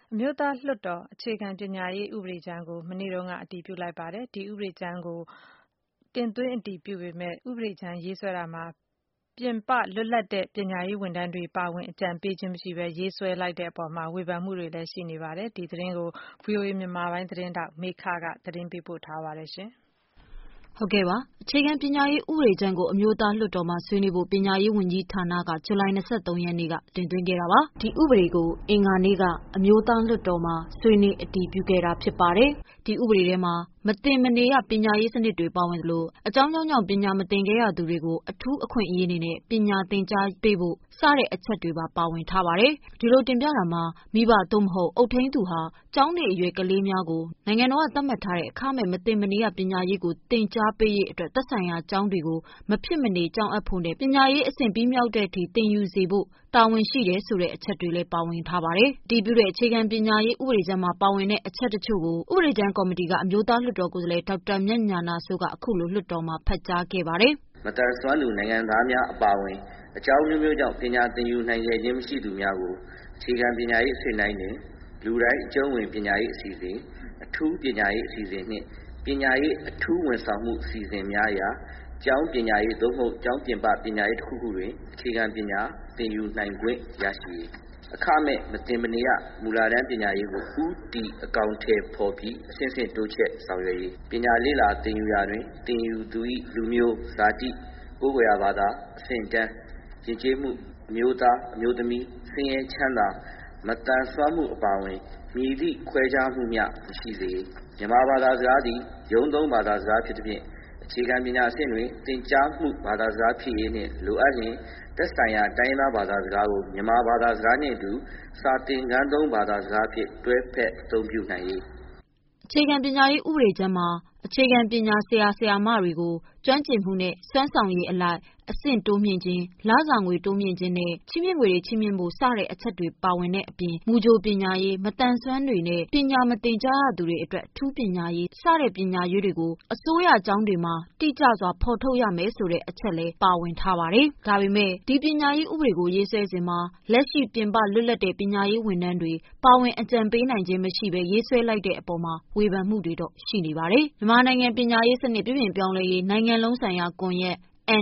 အမျိုးသားလွှတ်တော်အခြေခံပညာရေးဥပဒေကြမ်းကိုမနေ့ကအတည်ပြုလိုက်ပါတယ်။ဒီဥပဒေကြမ်းကိုတင်သွင်းအတည်ပြုပေမဲ့ဥပဒေကြမ်းရေးဆွဲတာမှာပြင်ပလွတ်လပ်တဲ့ပညာရေးဝန်ထမ်းတွေပါဝင်အကြံပေးခြင်းမရှိဘဲရေးဆွဲလိုက်တဲ့အပေါ်မှာဝေဖန်မှုတွေလည်းရှိနေပါတယ်။ဒီသတင်းကို VOA မြန်မာပိုင်းသတင်းထောက်မေခကသတင်းပေးပို့ထားပါတယ်။အခြေခံပညာရေးဥပဒေကြမ်းကိုအမျိုးသားလွှတ်တော်မှာဆွေးနွေးဖို့ပညာရေးဝန်ကြီးဌာနကဇူလိုင်23 ရက်နေ့ကတင်သွင်းခဲ့တာပါ။ဒီဥပဒေကိုအင်္ဂါနေ့ကအမျိုးသားလွှတ်တော်မှာဆွေးနွေးအတည်ပြုခဲ့တာဖြစ်ပါတယ်။ဒီဥပဒေထဲမှာမသင်မနေရပညာရေးစနစ်တွေပါဝင်သလိုအကြောင်းကြောင့်ပညာမသင်ခဲ့ရသူတွေကိုအထူးအခွင့်အရေးနဲ့ပညာသင်ကြားပေးဖို့စတဲ့အချက်တွေပါဝင်ထားပါတယ်။ဒီလိုတင်ပြတာမှာမိဘသို့မဟုတ်အုပ်ထိန်းသူဟာကျောင်းနေအရွယ်ကလေးများကိုနိုင်ငံတော်ကသတ်မှတ်ထားတဲ့အခမဲ့မသင်မနေရပညာရေးကိုသင်ကြားပေးရေးအတွက်သက်ဆိုင်ရာကျောင်းတွေကိုမဖြစ်မနေကျောင်းအပ်ဖို့နဲ့ပညာရေးအဆင့်ပြီးမြောက်တဲ့အထိသင်ယူစေဖို့တာဝန်ရှိတယ်ဆိုတဲ့အချက်တွေလည်းပါဝင်ထားပါတယ်။တည်ပြုတဲ့အခြေခံပညာရေးဥပဒေကြမ်းမှာပါဝင်တဲ့အချက်တချို့ကိုဥပဒေကြမ်းကော်မတီကအမျိုးသားလွှတ်တော်ကိုယ်စားလှယ်ဒေါက်တာမြတ်ညာနာစိုးကအခုလိုလွှတ်တော်မှာဖတ်ကြားခဲ့ပါတယ်။မတန်ဆွမ်းသူနိုင်ငံသားများအပါအဝင်အကြောင်းမျိုးမျိုးကြောင့်ပညာသင်ယူနိုင်ခဲ့ခြင်းမရှိသူများကိုအခြေခံပညာရေးအဆင့်တိုင်းတွင်လူတိုင်းအကျုံးဝင်ပညာရေးအစီအစဉ်အထူးပညာရေးအစီအစဉ်နှင့်ပညာရေးအထူးဝန်ဆောင်မှုအစီအစဉ်များရာကျောင်းပညာရေးသို့မဟုတ်ကျောင်းပြင်ပပညာရေးတစ်ခုခုတွင်အခြေခံပညာသင်ယူနိုင်ခွင့်ရရှိအခမဲ့မသင်မနေရမူလတန်းပညာရေးကိုဦးတည်အကောင်အထည်ဖော်ပြီးအဆင့်ဆင့်တိုးချဲ့ဆောင်ရွက်ရေးပညာလေ့လာသင်ယူရာတွင်သင်ယူသူ၏လူမျိုးဇာတိကိုယ်ကွယ်ရာဘာသာအဆင့်တန်းယဉ်ကျေးမှုအမျိုးသားအမျိုးသမီးဆင်းရဲချမ်းသာမတန်ဆွမ်းမှုအပါအဝင်မည်သည့်ခွဲခြားမှုမျှမရှိစေမြန်မာဘာသာစကားသည်ရုံးသုံးဘာသာစကားဖြစ်သဖြင့်အခြေခံပညာအဆင့်တွင်သင်ကြားမှုဘာသာစကားဖြစ်ရေးနှင့်လိုအပ်ရင်သက်ဆိုင်ရာတိုင်းရင်းသားဘာသာစကားကိုမြန်မာဘာသာစကားနှင့်အတူစာသင်ခန်းသုံးဘာသာစကားဖြင့်တွဲဖက်အသုံးပြုနိုင်ရေးအခြေခံပညာရေးဥပဒေကြမ်းမှာအခြေခံပညာဆရာဆရာမတွေကိုကျွမ်းကျင်မှုနဲ့စွမ်းဆောင်ရည်အလိုက်အဆင့်တိုးမြှင့်ခြင်းလစာငွေတိုးမြှင့်ခြင်းနဲ့ချီးမြှင့်ငွေတွေချီးမြှင့်ဖို့စတဲ့အချက်တွေပါဝင်တဲ့အပြင်မူကြိုပညာရေးမတန်ဆွမ်းတွေနဲ့ပညာမသင်ကြားရသူတွေအတွက်အထူးပညာရေးစတဲ့ပညာရေးတွေကိုအစိုးရကျောင်းတွေမှာတိကျစွာဖော်ထုတ်ရမယ်ဆိုတဲ့အချက်လည်းပါဝင်ထားပါတယ်။ဒါပေမဲ့ဒီပညာရေးဥပဒေကိုရေးဆွဲစဉ်မှာလက်ရှိပြင်ပလွတ်လပ်တဲ့ပညာရေးဝန်ထမ်းတွေပါဝင်အကြံပေးနိုင်ခြင်းမရှိဘဲရေးဆွဲလိုက်တဲ့အပေါ်မှာဝေဖန်မှုတွေတော့ရှိနေပါတယ်။မြန်မာနိုင်ငံပညာရေးစနစ်ပြုပြင်ပြောင်းလဲရေးနိုင်ငံလုံးဆိုင်ရာကွန်ရက်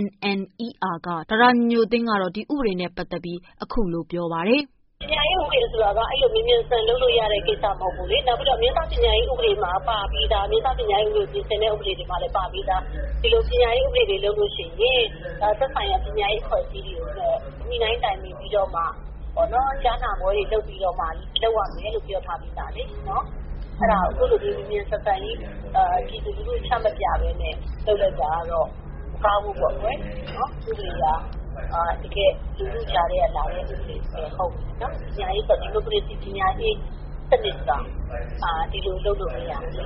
NNER ကဒေါက်တာညိုသိန်းကတော့ဒီဥပဒေနဲ့ပတ်သက်ပြီးအခုလိုပြောပါတယ်ပညာရေးဥပဒေဆိုတာကအဲ့လိုမြင်မြင်ဆန်လုပ်လို့ရတဲ့ကိစ္စမဟုတ်ဘူးလေနောက်ပြီးတော့မြို့သားပညာရေးဥပဒေမှာပါပြီးသားမြို့သားပညာရေးဥပဒေပြင်ဆင်တဲ့ဥပဒေတွေမှာလည်းပါပြီးသားဒီလိုပညာရေးဥပဒေတွေလုပ်လို့ရှိရင်သက်ဆိုင်ရာပညာရေးအဖွဲ့အစည်းတွေကိုမိနိုင်တိုင်ပြီးတော့မှပေါ့နော်ကြားနာပွဲတွေလုပ်ပြီးတော့မှလုပ်ရမယ်လို့ပြောထားပြီးသားလေနော်အဲ့ဒါအခုလိုဒီမြင်မြင်ဆန်ဆန်ကြီးဒီလူလူချမပြပဲနဲ့လုပ်လိုက်တာကတော့မကောင်းဘူးပေါ့ကွယ်နော်ဥပဒေကတကယ်လူလူကြားရလာတဲ့ဥပဒေဟုတ်နော်ပညာရေးဆိုဒီမိုကရေစီပညာရေးစနစ်ကဒီလိုလုပ်လို့မရဘူး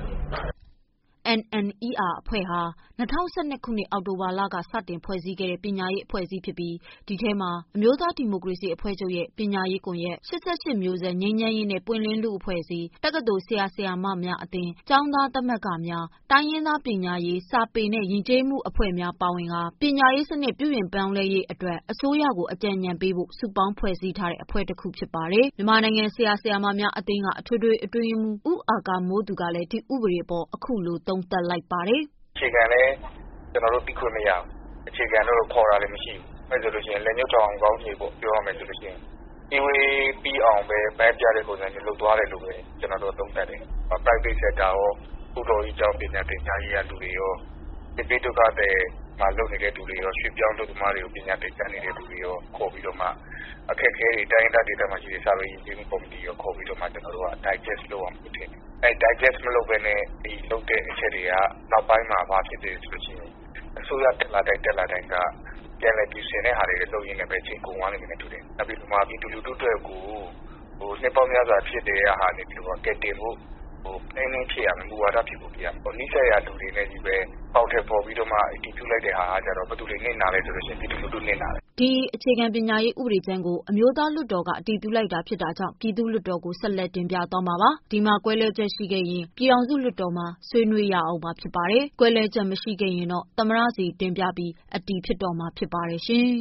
NNER အဖွဲ့ဟာ2012ခုနှစ်အောက်တိုဘာလကစတင်ဖွဲ့စည်းခဲ့တဲ့ပညာရေးအဖွဲ့အစည်းဖြစ်ပြီးဒီထဲမှာအမျိုးသားဒီမိုကရေစီအဖွဲ့ချုပ်ရဲ့ပညာရေးကွန်ရက်88မျိုးဆက်ငြိမ်းချမ်းရေးနဲ့ပွင့်လင်းလူအဖွဲ့အစည်းတက္ကသိုလ်ဆရာဆရာမများအသင်းကျောင်းသားသမဂ္ဂများတိုင်းရင်းသားပညာရေးစာပေနဲ့ယဉ်ကျေးမှုအဖွဲ့များပါဝင်ကပညာရေးစနစ်ပြုပြင်ပြောင်းလဲရေးအတွက်အစိုးရကိုအကြံဉာဏ်ပေးဖို့စုပေါင်းဖွဲ့စည်းထားတဲ့အဖွဲ့တစ်ခုဖြစ်ပါတယ်မြန်မာနိုင်ငံဆရာဆရာမများအသင်းကအထွေထွေအတွင်းရေးမှူးဦးအာကာမိုးသူကလည်းဒီဥပဒေပေါ်အခုလိုသုံးသပ်လိုက်ပါတယ်အခြေခံလည်းကျွန်တော်တို့သိခွင့်မရဘူးအခြေခံတော့ခေါ်တာလည်းမရှိဘူးအဲဆိုလို့ရှိရင်လက်ညှိုးထောင်ကောင်းကြီးပေါ့ပြောရမယ်ဆိုလို့ရှိရင်ဒီဝေးပြီးအောင်ပဲပန်းပြတဲ့ပုံစံမျိုးလုပ်သွားတယ်လို့ပဲကျွန်တော်တို့သုံးသပ်တယ် private sector ရောဥတော်ကြီးကျောင်းပညာသင်ကြားရေးရလူတွေရောဒီပိတုကတဲ့မှာလုပ်နေတဲ့လူတွေရောရွှေပြောင်းလုပ်သမားတွေကိုပညာသင်ကြားနေတဲ့လူတွေရောခေါ်ပြီးတော့မှအခက်အခဲတွေတိုင်းဒေသမှာရှိတဲ့စာပေရင်းချင်းကော်မတီရောခေါ်ပြီးတော့မှကျွန်တော်တို့က digest လုပ်အောင်လုပ်တယ်အဲ digest မလုပ်ဘဲနဲ့ဒီလုပ်တဲ့အချက်တွေကနောက်ပိုင်းမှာဘာဖြစ်တယ်ဆိုလို့ရှိရင်အစိုးရတက်လာတိုင်းကပြန်လည်ပြည်စင်တဲ့ဟာတွေလုပ်ရင်းနဲ့ပဲချိန်ကုန်သွားနေတယ်တူတယ်။နောက်ပြီးမှပြည်သူလူထုအတွက်ကိုနှစ်ပေါင်းများစွာဖြစ်တဲ့ဟာနေပြီးတော့ကဲတင်ဖို့အင်းဖြစ်ရမယ်မူဝါဒဖြစ်ဖို့ပြရမယ်။နိစ္စရလူတွေနဲ့ကြီးပဲပေါက်ထက်ပေါ်ပြီးတော့မှအတည်ပြုလိုက်တဲ့ဟာကကြတော့ဘယ်သူတွေနေနာလဲဆိုလို့ရှိရင်ပြည်သူလူထုနေနာတယ်ဒီအခြေခံပညာရေးဥပဒေကြမ်းကိုအမျိုးသားလွှတ်တော်ကအတည်ပြုလိုက်တာဖြစ်တာကြောင့်ပြည်သူ့လွှတ်တော်ကိုဆက်လက်တင်ပြသွားမှာပါဒီမှာကွဲလွဲချက်ရှိခဲ့ရင်ပြည်ထောင်စုလွှတ်တော်မှာဆွေးနွေးရအောင်မှာဖြစ်ပါတယ်ကွဲလွဲချက်မရှိခဲ့ရင်တော့သမ္မတစီတင်ပြပြီးအတည်ဖြစ်တော့မှာဖြစ်ပါတယ်ရှင်